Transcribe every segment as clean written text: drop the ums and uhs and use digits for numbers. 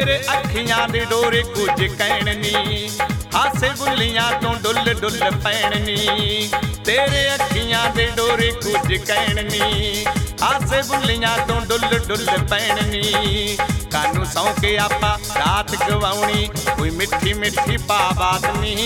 तेरे अखियां दे डोरे कुछ कहण नी हासे बुलियां तो डुल डुल पैण नी तेरे अखियां दे डोरे कुछ कहण नी हासे बुलियां तो डुल डुल पैण नी कानू सौ के आपा रात गवाउणी कोई मिठी मिठी पा बात नी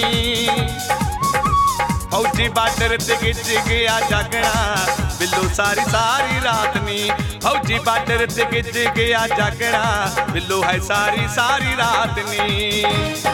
फौजी बार्डर ते गिज गया जागना बिल्लो सारी सारी रात नी फौजी बार्डर ते गिज गया जागना बिल्लो है सारी सारी रात नी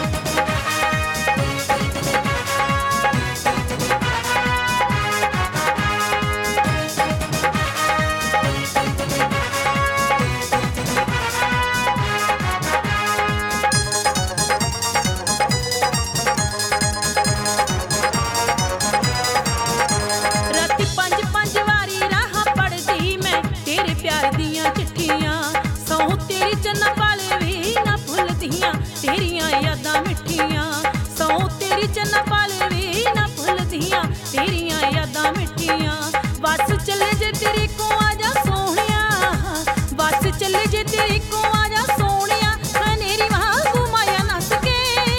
तेरियां यादां मिठियां सौ तेरी चन्ना पाले वे ना भुलदियां तेरियां यादां मिठियां बस चले जे तेरे को आजा सोहणिया बस चले जे तेरे को आजा सोहणिया हनेरी वांगू माया नस के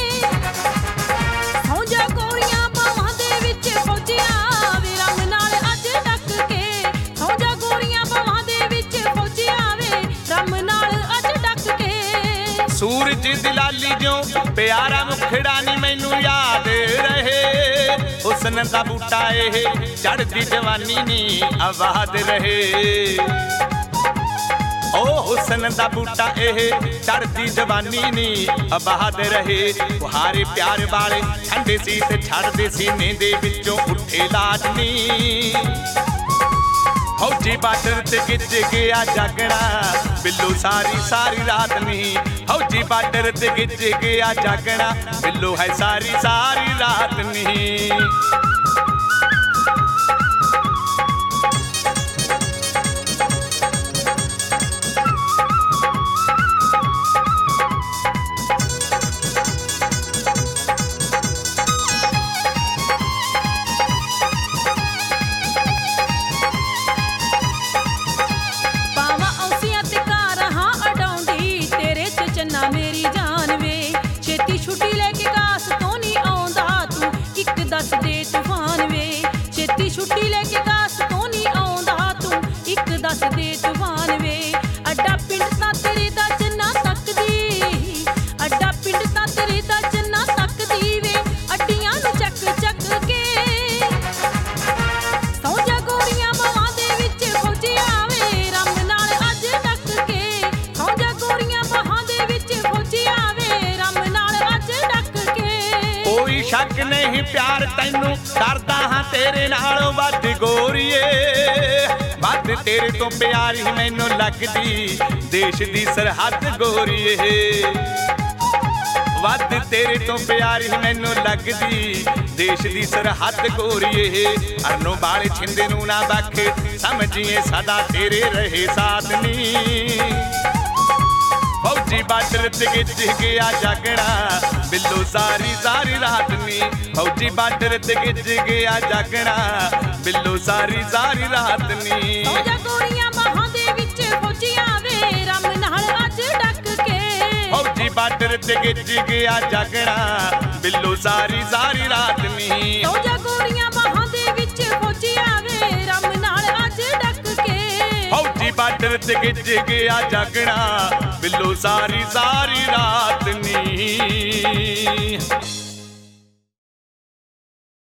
सौ जा गोरियां बावां दे विच फौजिया वे रंग नाल अज डक के सौ जा गोरियां बावां दे विच फौजिया वे रंग नाल अज डक के सूरज दिलाली जो प्यारा मुखड़ा नी मैनू याद रहे हुस्न दा बूटा ए चढ़दी जवानी नी आबाद रहे ओ हुस्न दा बूटा ए चढ़दी जवानी नी आबाद रहे तुहारे प्यार वाले ठंडे सी ते छड़दे सीने दे विचों उठे लाट नी फौजी बार्डर ते गिज गया जागना बिल्लो सारी सारी रात नी फौजी बार्डर ते गिज गया जागना बिल्लो है सारी सारी रात नी मेरी जान वे छेती छुट्टी लेके कास तो नहीं आउंदा तू एक दस दे तूफान वे छेती छुट्टी लेके कास तो नहीं आउंदा तू एक दस दे तूफान वे अड्डा पिंड ता तेरे दा चन्ना तकदी अड्डा पिंड ता तेरे दा चन्ना तकदी वे अड्डियां नु चक चक के सौ जा गोरियां बावां दे विच फौजिया वे रंग नाल अज डक के सौ जा गोरियां बावां कोई शक नहीं प्यार तैनू करदा हां तेरे नालों वध गोरीए वध तेरे तो प्यार ही मैनू लगदी देश दी सरहद गोरीए वध तेरे तो प्यार ही मैनू लगदी देश दी सरहद गोरीए अरनों वाले छिंदे नू ना बख समझिए सदा तेरे रहे साथ नी फौजी बार्डर ते गिज गया जागना बिल्लो सारी सारी रात नी फौजी बार्डर ते गिज गया जागना बिल्लो सारी सारी रात नी सौ जा गोरियां बाहां दे विच फौजियां वे रम नाल अज डक के फौजी बार्डर ते गिज गया जागना बिल्लो सारी सारी रात नी सौ जा गोरियां बाहां दे विच फौजियां वे रम नाल अज डक के फौजी बार्डर ते गिज गया जागना बिल्लो सारी सारी रात नी।